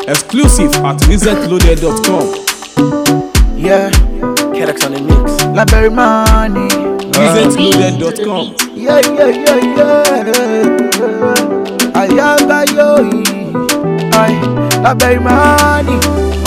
Exclusive at resetloaded.com. Yeah, Kedex on the mix. Library money. Resetloaded.com. Yeah. Ayaga yo. Library money.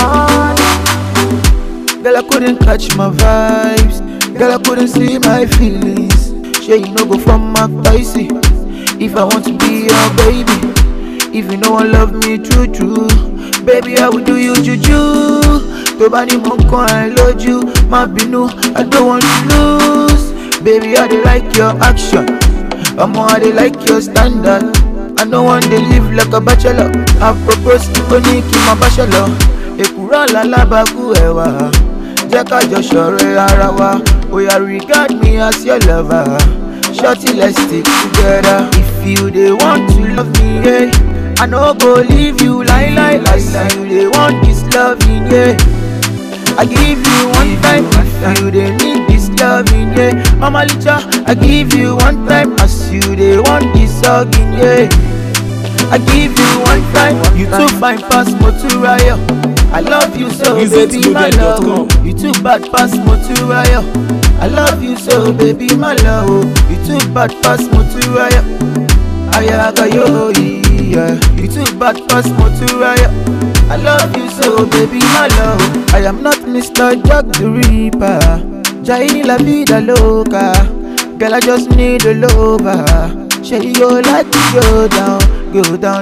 Girl, I couldn't catch my vibes. Girl, I couldn't see my feelings. Sure, you know go from my dicey. If I want to be your baby. If you know I love me true. Baby, I will do you juju. Nobody monko, I love you. My binu, I don't want to lose. Baby, I dey like your action. I dey like your standard. I don't want to live like a bachelor. I propose to Koniki, my bachelor. Ekura la labaku ewa. Jeka jo shore arawa. Oh, you regard me as your lover. Shorty, let's stick together. If you dey want to love me, yeah, I no go leave you like you dey want this loving, yeah. I give you one time, if you dey need this loving, yeah. Mama Licha, I give you one time, as you dey want this hugging, yeah. I give you one time, you too fine pass Moturaya. I love you so, baby, my love. You too bad pass Moturaya. I love you so, baby, my love. You too bad pass Moturaya. Ayaga yo, yeah. You too bad pass Moturaya. I love you so, baby, my love. I am not Mr. Jack the Ripper. Jaini la vida loca. Girl, I just need a lover. Shey you like to go down, down.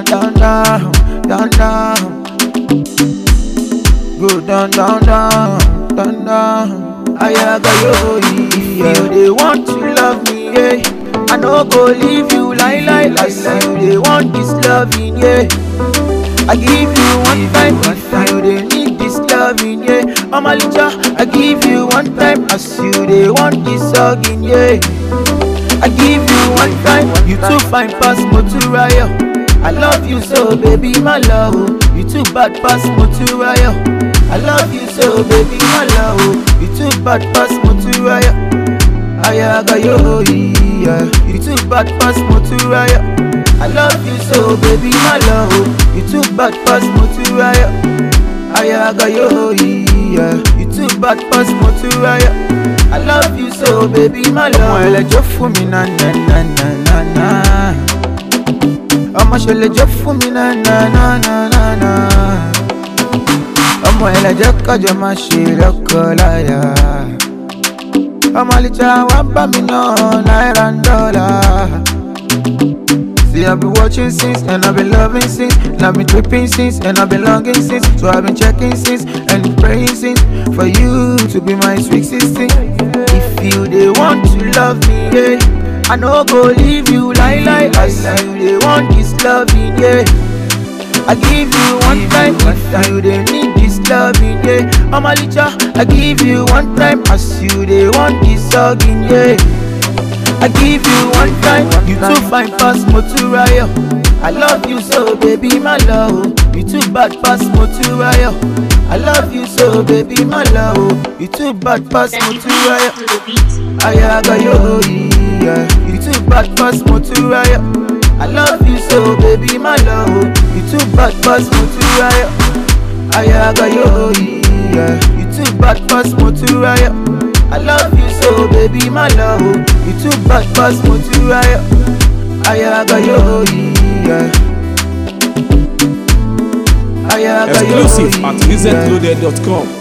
Go down. Ayaga yo, if you dey want to love me, yeah, I no go leave you like you dey want this loving, yeah. I give you one time, if you dey need this loving, yeah. Mama Licha, I give you one time, as you dey want this hugging, yeah. I give you one time, you too fine pass Moturaya. I love you so, baby, my love. You too bad pass Moturaya. I love you so, baby, my love. You too bad pass Moturaya. Ayaga yo, yeah. You too bad pass Moturaya. I love you so, baby, my love. You too bad pass Moturaya. Ayaga yo, yeah. You too bad pass Moturaya. I love you so, baby, my love. I'ma let you for me, na. I'ma show you for me, na. I'ma let you cause you my shit up, colaya. I'ma let you want by me, no, naira and dollar. See, I've been watching since, and I've been loving since, and I've been tripping since, and I've been longing since. So I've been checking since, and praying since, for you to be my sweet 16. If you dey want to love me, yeah, I no go leave you like you dey want this loving, yeah. I give you one time, if you dey need this loving, yeah. Mama Licha, I give you one time, as you dey want this hugging, yeah. I give you one time, you too fine pass Moturaya. I love you so, baby, my love. You too bad pass Moturaya. I love you so, baby, my love. You too bad pass Moturaya. Ayaga yo, yeah. You too bad pass Moturaya. I love you so, baby, my love. You too bad pass Moturaya. Ayaga yo, yeah. You too bad pass Moturaya. I love you so, baby, my love. You too bad pass Moturaya. Ayaga yo, yeah. Exclusive at resetloaded.com.